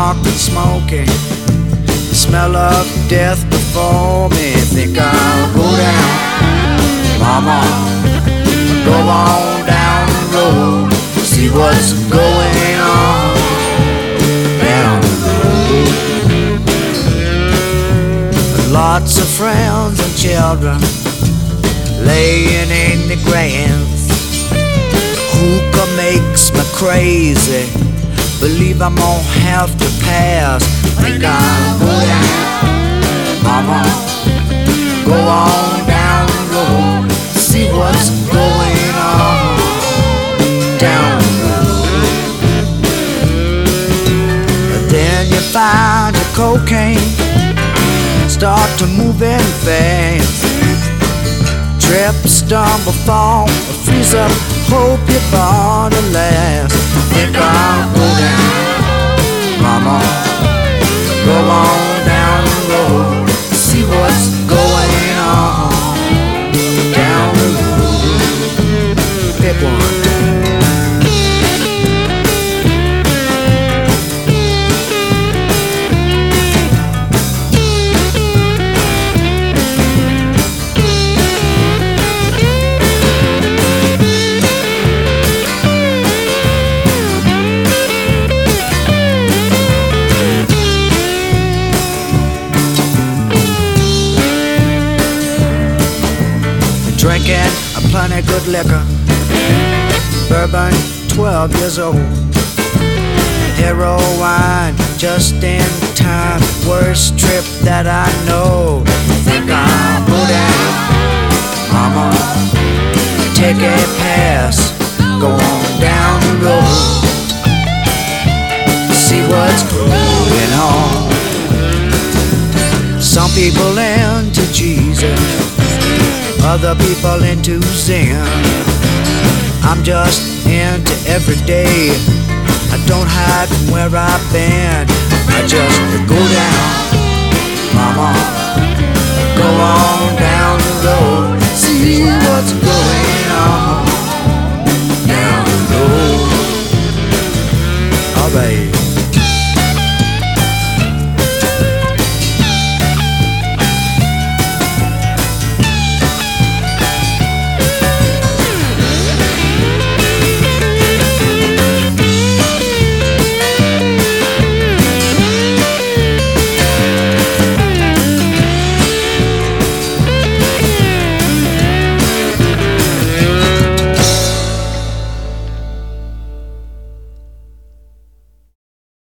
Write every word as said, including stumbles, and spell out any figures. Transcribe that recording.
dark and smoky, the smell of death before me. Think I'll go down, mama, go on down the road, see what's going on down the road. Lots of friends and children laying in the grass. Hookah makes me crazy, believe I'm gonna have to pass. Think I'll go down, mama, go on down the road, see what's going on down the road. Then you find your cocaine, start to move in fast. Trip, stumble, fall, freeze up, hope you're born to last. Think I'll go down, mama, go on down the road, see what's going on down the road. Pick one. Drinking a plenty good liquor, bourbon, twelve years old. Hero wine, just in time, worst trip that I know. Think I'll go down, mama, take a pass, go on down the road, see what's going on. Some people into Jesus, other people into Zen. I'm just into every day, I don't hide from where I've been. I just go down, mama, go on down the road, see